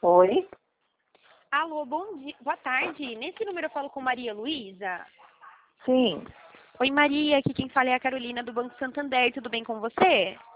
Oi? Alô, bom dia, boa tarde. Nesse número eu falo com Maria Luísa? Sim. Oi, Maria, aqui quem fala é a Carolina do Banco Santander. Tudo bem com você?